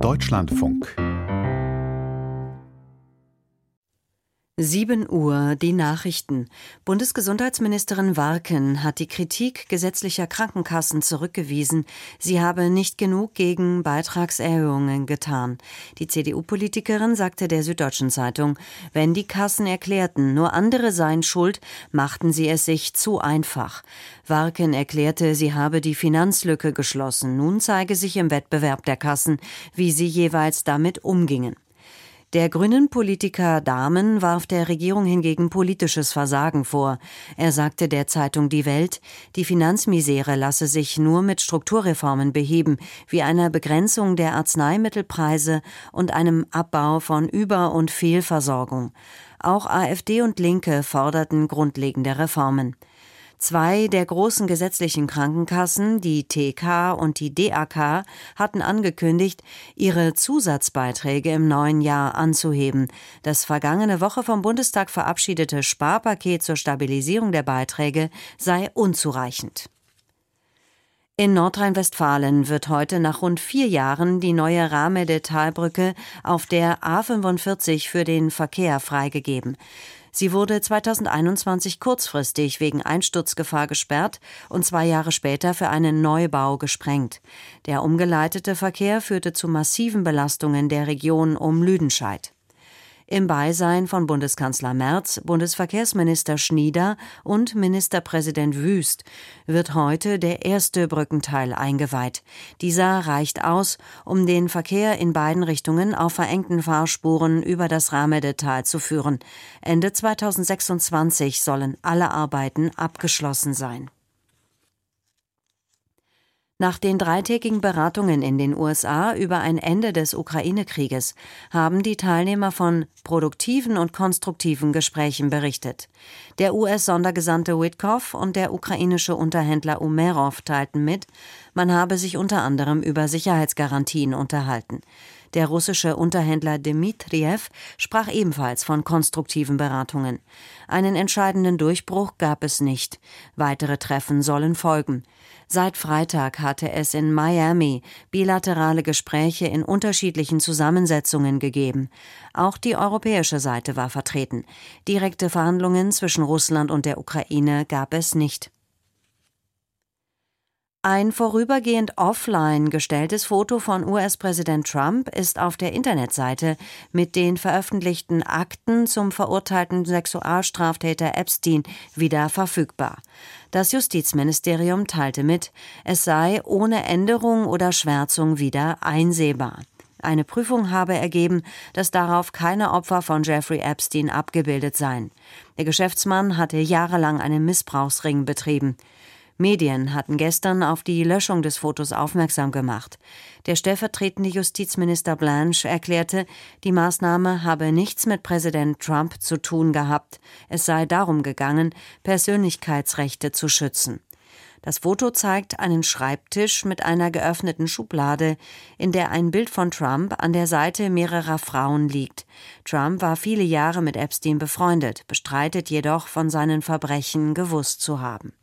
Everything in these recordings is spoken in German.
Deutschlandfunk 7 Uhr, die Nachrichten. Bundesgesundheitsministerin Warken hat die Kritik gesetzlicher Krankenkassen zurückgewiesen. Sie habe nicht genug gegen Beitragserhöhungen getan. Die CDU-Politikerin sagte der Süddeutschen Zeitung, wenn die Kassen erklärten, nur andere seien schuld, machten sie es sich zu einfach. Warken erklärte, sie habe die Finanzlücke geschlossen. Nun zeige sich im Wettbewerb der Kassen, wie sie jeweils damit umgingen. Der Grünen-Politiker Dahmen warf der Regierung hingegen politisches Versagen vor. Er sagte der Zeitung Die Welt, die Finanzmisere lasse sich nur mit Strukturreformen beheben, wie einer Begrenzung der Arzneimittelpreise und einem Abbau von Über- und Fehlversorgung. Auch AfD und Linke forderten grundlegende Reformen. 2 der großen gesetzlichen Krankenkassen, die TK und die DAK, hatten angekündigt, ihre Zusatzbeiträge im neuen Jahr anzuheben. Das vergangene Woche vom Bundestag verabschiedete Sparpaket zur Stabilisierung der Beiträge sei unzureichend. In Nordrhein-Westfalen wird heute nach rund 4 Jahren die neue Rahmede-Talbrücke auf der A45 für den Verkehr freigegeben. Sie wurde 2021 kurzfristig wegen Einsturzgefahr gesperrt und 2 Jahre später für einen Neubau gesprengt. Der umgeleitete Verkehr führte zu massiven Belastungen der Region um Lüdenscheid. Im Beisein von Bundeskanzler Merz, Bundesverkehrsminister Schnieder und Ministerpräsident Wüst wird heute der erste Brückenteil eingeweiht. Dieser reicht aus, um den Verkehr in beiden Richtungen auf verengten Fahrspuren über das Rahmedetal zu führen. Ende 2026 sollen alle Arbeiten abgeschlossen sein. Nach den 3-tägigen Beratungen in den USA über ein Ende des Ukraine-Krieges haben die Teilnehmer von produktiven und konstruktiven Gesprächen berichtet. Der US-Sondergesandte Witkoff und der ukrainische Unterhändler Umerov teilten mit, man habe sich unter anderem über Sicherheitsgarantien unterhalten. Der russische Unterhändler Dmitriev sprach ebenfalls von konstruktiven Beratungen. Einen entscheidenden Durchbruch gab es nicht. Weitere Treffen sollen folgen. Seit Freitag hatte es in Miami bilaterale Gespräche in unterschiedlichen Zusammensetzungen gegeben. Auch die europäische Seite war vertreten. Direkte Verhandlungen zwischen Russland und der Ukraine gab es nicht. Ein vorübergehend offline gestelltes Foto von US-Präsident Trump ist auf der Internetseite mit den veröffentlichten Akten zum verurteilten Sexualstraftäter Epstein wieder verfügbar. Das Justizministerium teilte mit, es sei ohne Änderung oder Schwärzung wieder einsehbar. Eine Prüfung habe ergeben, dass darauf keine Opfer von Jeffrey Epstein abgebildet seien. Der Geschäftsmann hatte jahrelang einen Missbrauchsring betrieben. Medien hatten gestern auf die Löschung des Fotos aufmerksam gemacht. Der stellvertretende Justizminister Blanche erklärte, die Maßnahme habe nichts mit Präsident Trump zu tun gehabt. Es sei darum gegangen, Persönlichkeitsrechte zu schützen. Das Foto zeigt einen Schreibtisch mit einer geöffneten Schublade, in der ein Bild von Trump an der Seite mehrerer Frauen liegt. Trump war viele Jahre mit Epstein befreundet, bestreitet jedoch, von seinen Verbrechen gewusst zu haben.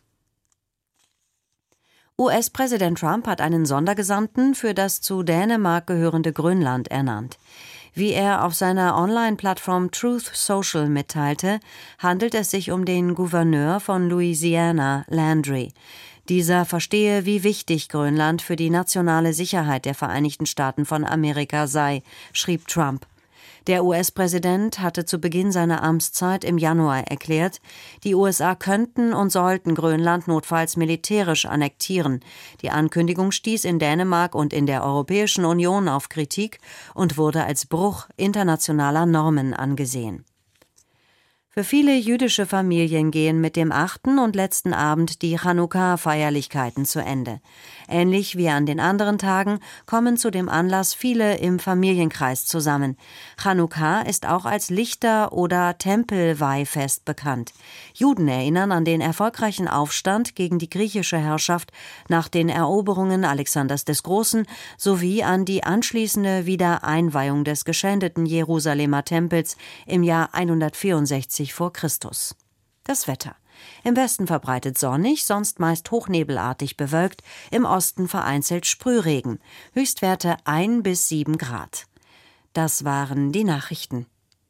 US-Präsident Trump hat einen Sondergesandten für das zu Dänemark gehörende Grönland ernannt. Wie er auf seiner Online-Plattform Truth Social mitteilte, handelt es sich um den Gouverneur von Louisiana, Landry. Dieser verstehe, wie wichtig Grönland für die nationale Sicherheit der Vereinigten Staaten von Amerika sei, schrieb Trump. Der US-Präsident hatte zu Beginn seiner Amtszeit im Januar erklärt, die USA könnten und sollten Grönland notfalls militärisch annektieren. Die Ankündigung stieß in Dänemark und in der Europäischen Union auf Kritik und wurde als Bruch internationaler Normen angesehen. Für viele jüdische Familien gehen mit dem 8. und letzten Abend die Chanukka-Feierlichkeiten zu Ende. Ähnlich wie an den anderen Tagen kommen zu dem Anlass viele im Familienkreis zusammen. Chanukka ist auch als Lichter- oder Tempelweihfest bekannt. Juden erinnern an den erfolgreichen Aufstand gegen die griechische Herrschaft nach den Eroberungen Alexanders des Großen sowie an die anschließende Wiedereinweihung des geschändeten Jerusalemer Tempels im Jahr 164 vor Christus. Das Wetter. Im Westen verbreitet sonnig, sonst meist hochnebelartig bewölkt, im Osten vereinzelt Sprühregen. Höchstwerte 1 bis 7 Grad. Das waren die Nachrichten.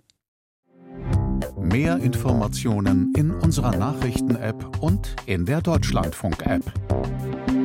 Mehr Informationen in unserer Nachrichten-App und in der Deutschlandfunk-App.